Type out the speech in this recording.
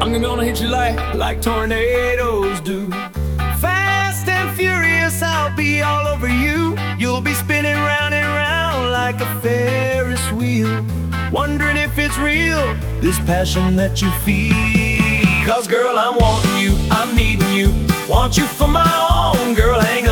I'm gonna hit you like tornadoes do. Fast and furious, I'll be all over you. You'll be spinning round and round like a Ferris wheel, wondering if it's real, this passion that you feel. 'Cause girl, I'm wanting you, I'm needing you, want you for my own. Girl, hang